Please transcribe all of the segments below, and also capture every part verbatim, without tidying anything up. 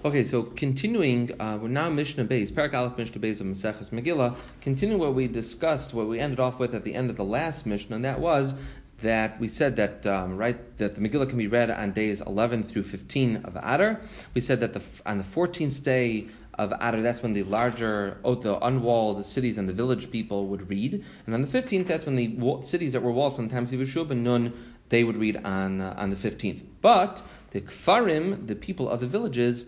Okay, so continuing, uh, we're now Mishnah Beis, Parak Aleph Mishnah Beis of Maseches Megillah, continuing what we discussed, what we ended off with at the end of the last Mishnah, and that was that we said that, um, right, that the Megillah can be read on days eleven through fifteen of Adar. We said that the, on the fourteenth day of Adar, that's when the larger, oh, the unwalled cities and the village people would read, and on the fifteenth, that's when the wa- cities that were walled from the time of Shub and Nun, they would read on uh, on the fifteenth. But the Kfarim, the people of the villages,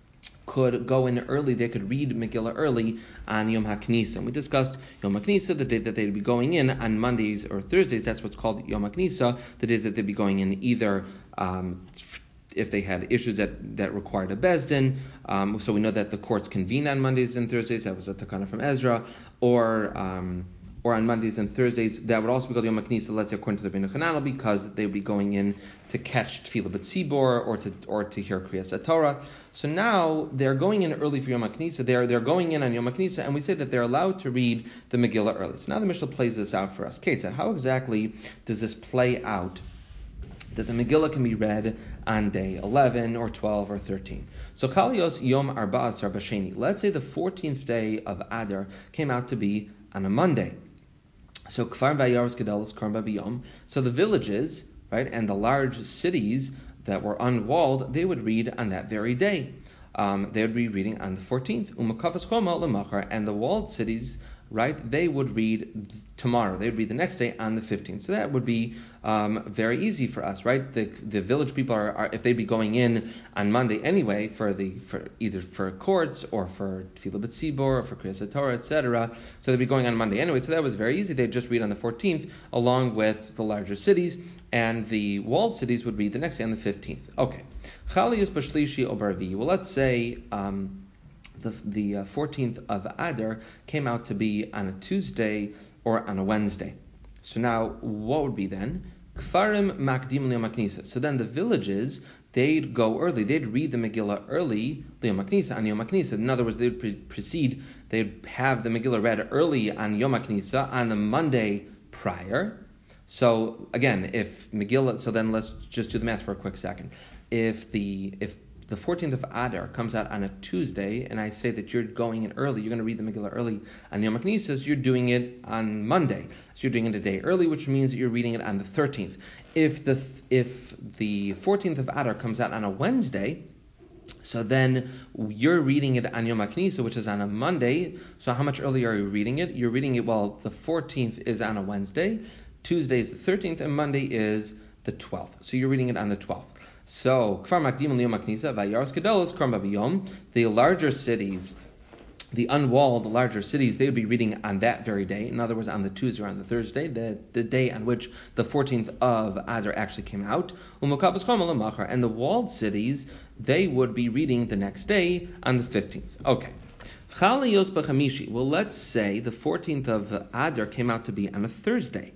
could go in early, they could read Megillah early on Yom HaKnisa. And we discussed Yom HaKnisa, the day that they'd be going in on Mondays or Thursdays. That's what's called Yom HaKnisa, the days that they'd be going in either um, if they had issues that, that required a Bezdin. Um, so we know that the courts convene on Mondays and Thursdays. That was a takana from Ezra. Or... Um, or on Mondays and Thursdays, that would also be called Yom HaKnisa, let's say according to the Bnei Chananel, because they would be going in to catch Tefillah B'tzibor or to or to hear Kriyas Torah. So now they're going in early for Yom HaKnisa. They're they're going in on Yom HaKnisa, and we say that they're allowed to read the Megillah early. So now the Mishnah plays this out for us. Kate said, how exactly does this play out? That the Megillah can be read on day eleven or twelve or thirteen. So Chalios Yom Arba'asar B'Sheni. Let's say the fourteenth day of Adar came out to be on a Monday. So Kfar Vayaros Gedalos Karm B'Yom. So the villages, right, and the large cities that were unwalled, they would read on that very day. Um, they would be reading on the fourteenth. Umakavas Choma Lemachar, and the walled cities, right, they would read tomorrow. They would read the next day on the fifteenth. So that would be um, very easy for us, right? The the village people are, are if they'd be going in on Monday anyway for the for either for courts or for Tefillah B'tzibor or for Kriyas Torah, et cetera. So they'd be going on Monday anyway. So that was very easy. They'd just read on the fourteenth along with the larger cities, and the walled cities would read the next day on the fifteenth. Okay. Chalius B'Shlishi Obarvi. Well, let's say Um, the the uh, fourteenth of Adar came out to be on a Tuesday or on a Wednesday. So now, what would be then? Kfarim Makdim Liyom HaKnisa. So then the villages, they'd go early. They'd read the Megillah early, Liyom HaKnisa, on Yom HaKnisa. In other words, they'd pre- proceed, they'd have the Megillah read early on Yom HaKnisa, on the Monday prior. So again, if Megillah, so then let's just do the math for a quick second. If the, if the fourteenth of Adar comes out on a Tuesday, and I say that you're going in early, you're going to read the Megillah early on Yom HaKnisa, so you're doing it on Monday. So you're doing it a day early, which means that you're reading it on the thirteenth. If the if the fourteenth of Adar comes out on a Wednesday, so then you're reading it on Yom HaKnisa, which is on a Monday. So how much earlier are you reading it? You're reading it, well, the fourteenth is on a Wednesday, Tuesday is the thirteenth, and Monday is the twelfth. So you're reading it on the twelfth. So, Kfar Makdim Liyom HaKnisa, Vayaros Gedalos Karm B'Yom. The larger cities, the unwalled larger cities, they would be reading on that very day. In other words, on the Tuesday or on the Thursday, the, the day on which the fourteenth of Adar actually came out. Umokavos Choma Lemachar, and the walled cities, they would be reading the next day on the fifteenth. Okay. Chalios B'Chamishi. Well, let's say the fourteenth of Adar came out to be on a Thursday.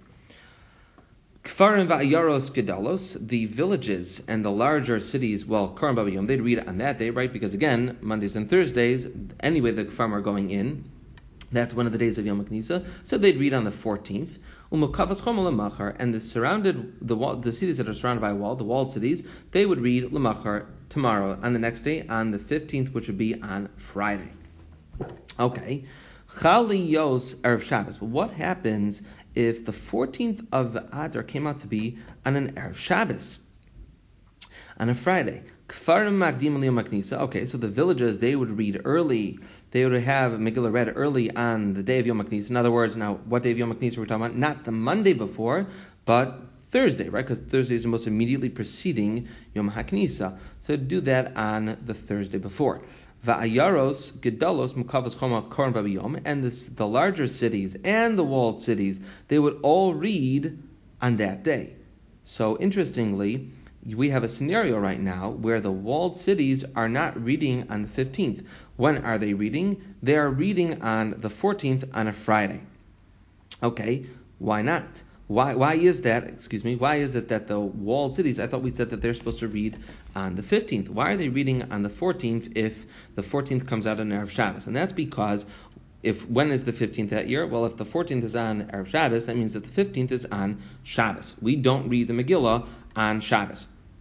Kfarim Va'yaros Gedalos, the villages and the larger cities, well, Karim Babiyom, they'd read it on that day, right? Because again, Mondays and Thursdays, anyway, the Kfarim are going in. That's one of the days of Yom HaKnisa. So they'd read on the fourteenth. Umukavas Chom Lemachar, and the surrounded, the wall, the cities that are surrounded by a wall, the walled cities, they would read Lemachar tomorrow, on the next day, on the fifteenth, which would be on Friday. Okay. Chaliyos Erev Shabbos. Well, what happens if the fourteenth of Adar came out to be on an Erev Shabbos, on a Friday? Kfarim Magdim Liyom HaKnisa. Okay, so the villagers, they would read early. They would have Megillah read early on the day of Yom HaKnisa. In other words, now, what day of Yom HaKnisa are we talking about? Not the Monday before, but Thursday, right? Because Thursday is the most immediately preceding Yom HaKnisa. So do that on the Thursday before. Va'ayaros Gedalos Mukavos Choma Koran Babiyom, and this, the larger cities and the walled cities, they would all read on that day. So interestingly, we have a scenario right now where the walled cities are not reading on the fifteenth. When are they reading? They are reading on the fourteenth, on a Friday. Okay, why not? Why why is that, excuse me, why is it that the walled cities, I thought we said that they're supposed to read on the fifteenth. Why are they reading on the fourteenth if the fourteenth comes out on Erev Shabbos? And that's because, if when is the fifteenth that year? Well, if the fourteenth is on Erev Shabbos, that means that the fifteenth is on Shabbos. We don't read the Megillah on Shabbos.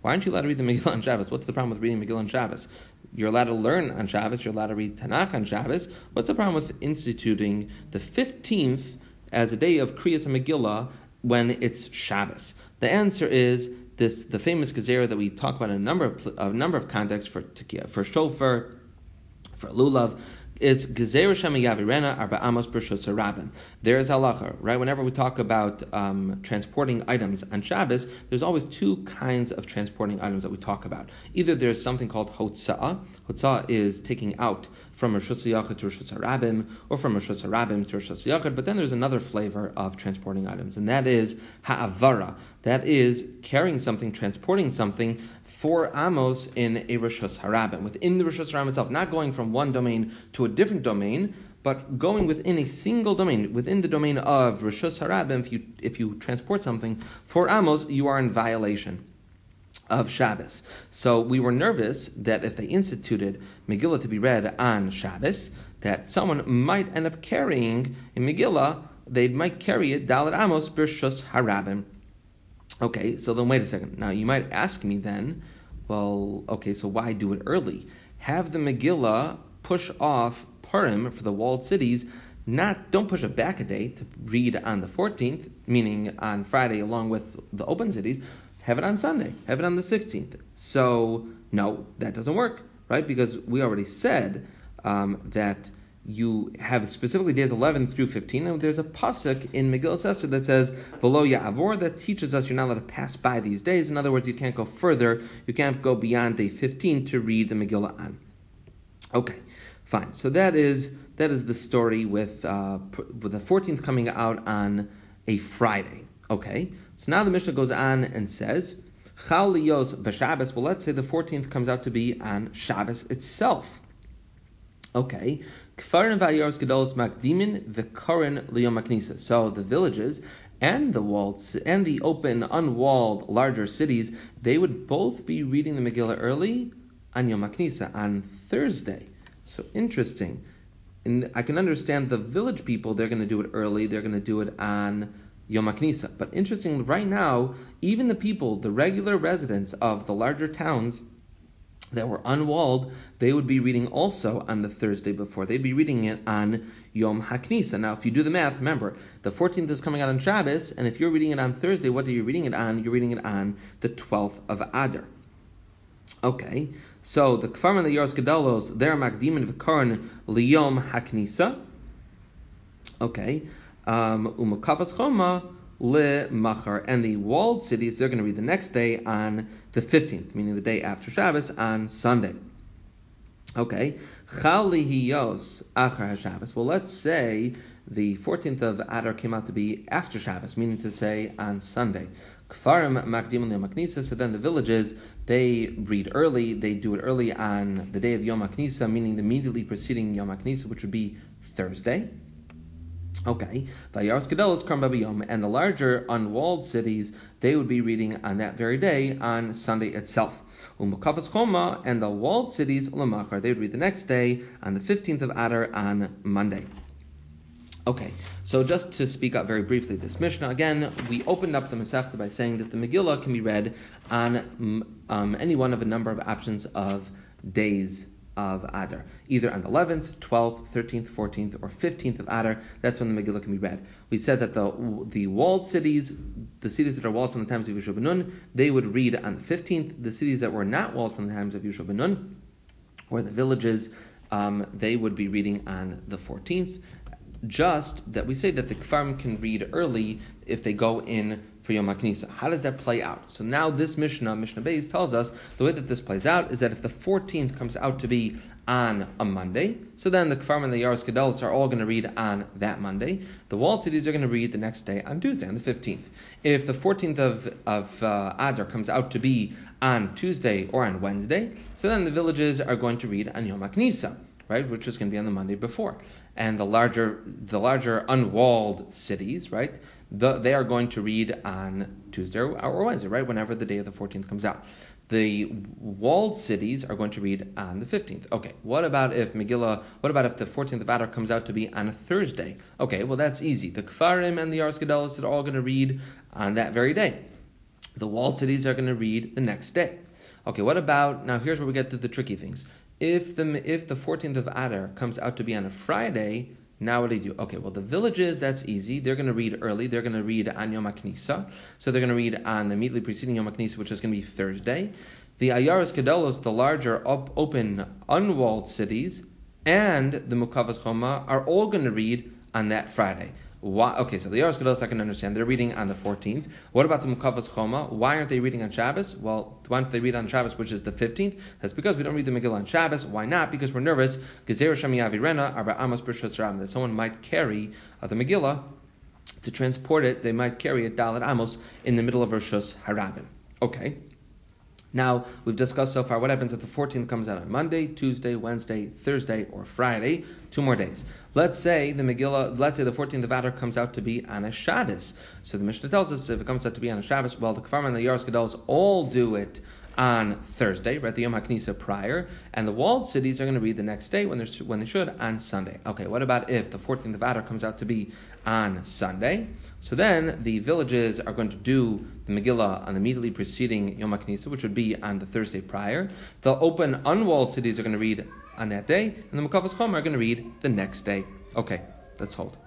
Why aren't you allowed to read the Megillah on Shabbos? What's the problem with reading Megillah on Shabbos? You're allowed to learn on Shabbos. You're allowed to read Tanakh on Shabbos. What's the problem with instituting the fifteenth as a day of Kriyas and Megillah when it's Shabbos? The answer is this: the famous gezerah that we talk about in a number of a number of contexts for for shofar, for lulav, is gezerah shema yavirena arba amos b'rshos harabim. There is halacha, right? Whenever we talk about um, transporting items on Shabbos, there's always two kinds of transporting items that we talk about. Either there's something called hotza'ah. Hotza'ah is taking out from Rosh Hashanah to Rosh Hashanah, or from Rosh Hashanah to Rosh Hashanah. But then there's another flavor of transporting items, and that is ha'avara. That is carrying something, transporting something four amos in a Rosh Hashanah, within the Rosh Hashanah itself, not going from one domain to a different domain, but going within a single domain, within the domain of Rosh Hashanah. If you if you transport something four amos, you are in violation of Shabbos. So we were nervous that if they instituted Megillah to be read on Shabbos, that someone might end up carrying a Megillah, they might carry it Dalet Amos B'Rshos Harabim. Okay, so then wait a second. Now you might ask me then, well, okay, so why do it early? Have the Megillah push off Purim for the walled cities. Not don't push it back a day to read on the fourteenth, meaning on Friday along with the open cities. Have it on Sunday. Have it on the sixteenth. So no, that doesn't work, right? Because we already said um, that you have specifically days eleven through fifteen, and there's a pasuk in Megillah Esther that says "V'lo ya'avor," that teaches us you're not allowed to pass by these days. In other words, you can't go further. You can't go beyond day fifteen to read the Megillah on. Okay, fine. So that is that is the story with uh, with the fourteenth coming out on a Friday. Okay, so now the Mishnah goes on and says Chal liyos b'Shabbos. Well, let's say the fourteenth comes out to be on Shabbos itself. Okay, Kfarin v'Ayaros Gedolos Makdimin v'Korin liyom HaKnisa. So the villages and the walled and the open, unwalled, larger cities, they would both be reading the Megillah early on Yom HaKnisa, on Thursday. So interesting. And I can understand the village people; they're going to do it early. They're going to do it on Yom HaKnisa. But interestingly, right now, even the people, the regular residents of the larger towns that were unwalled, they would be reading also on the Thursday before. They'd be reading it on Yom HaKnisa. Now, if you do the math, remember, the fourteenth is coming out on Shabbos, and if you're reading it on Thursday, what are you reading it on? You're reading it on the twelfth of Adar. Okay, so the Kfar and the Yaros Gedolos, they're Makdim and V'Korin Liyom HaKnisa. Okay, um, Umakavas Choma Le Machar, and the walled cities, they're going to read the next day on the fifteenth, meaning the day after Shabbos, on Sunday. Okay, Chal Lihiyos Achar HaShabbos. Well, let's say the fourteenth of Adar came out to be after Shabbos, meaning to say on Sunday. Kfarim Makdim Yom HaKnisa. So then the villages, they read early. They do it early on the day of Yom HaKnisa, meaning the immediately preceding Yom HaKnisa, which would be Thursday. Okay, Vayaros Gedolos Karm B'Yom, and the larger unwalled cities, they would be reading on that very day on Sunday itself. Umukavas Choma, and the walled cities Lamachar, they would read the next day on the fifteenth of Adar on Monday. Okay, so just to speak up very briefly, this Mishnah, again, we opened up the Masechta by saying that the Megillah can be read on um, any one of a number of options of days of Adar, either on the eleventh, twelfth, thirteenth, fourteenth, or fifteenth of Adar. That's when the Megillah can be read. We said that the the walled cities, the cities that are walled from the times of Yehoshua ben Nun, they would read on the fifteenth. The cities that were not walled from the times of Yehoshua ben Nun, or the villages, um, they would be reading on the fourteenth. Just that we say that the Kfarim can read early if they go in for Yom HaKnisa. How does that play out? So now this Mishnah, Mishnah Beis, tells us the way that this plays out is that if the fourteenth comes out to be on a Monday, so then the Kfarim and the Yaros Gedolos are all going to read on that Monday. The walled cities are going to read the next day on Tuesday, on the fifteenth. If the fourteenth of, of uh, Adar comes out to be on Tuesday or on Wednesday, so then the villages are going to read on Yom HaKnisa, right, which is going to be on the Monday before. And the larger, the larger unwalled cities, right, the, they are going to read on Tuesday or Wednesday, right, whenever the day of the fourteenth comes out. The walled cities are going to read on the fifteenth. Okay, what about if Megillah, what about if the fourteenth of Adar comes out to be on a Thursday? Okay, well that's easy. The Kfarim and the Yaros Gedolos are all going to read on that very day. The walled cities are going to read the next day. Okay, what about, now here's where we get to the tricky things. If the if the fourteenth of Adar comes out to be on a Friday, now what do you do? Okay, well the villages, that's easy. They're going to read early. They're going to read on Yom HaKnisa. So they're going to read on the immediately preceding Yom HaKnisa, which is going to be Thursday. The Ayaros Kedelos, the larger up, open, unwalled cities, and the Mukavas Choma are all going to read on that Friday. Why? Okay, so the Ayaros Kedelos I can understand. They're reading on the fourteenth. What about the Mukavas Choma? Why aren't they reading on Shabbos? Well, why don't they read on Shabbos, which is the fifteenth? That's because we don't read the Megillah on Shabbos. Why not? Because we're nervous. That someone might carry uh, the Megillah to transport it. They might carry it Dalet Amos in the middle of Rosh Harabim. Okay. Now, we've discussed so far what happens if the fourteenth comes out on Monday, Tuesday, Wednesday, Thursday, or Friday. Two more days. Let's say the Megillah, let's say the fourteenth of Adar comes out to be on a Shabbos. So the Mishnah tells us if it comes out to be on a Shabbos, well, the Kfarim and the Yaros Gedolos all do it on Thursday, right, the Yom HaKnisa prior, and the walled cities are going to read the next day when, when they should on Sunday. Okay, what about if the fourteenth of Adar comes out to be on Sunday? So then the villages are going to do the Megillah on the immediately preceding Yom HaKnisa, which would be on the Thursday prior. The open, unwalled cities are going to read on that day, and the Mukavas Choma are going to read the next day. Okay, let's hold.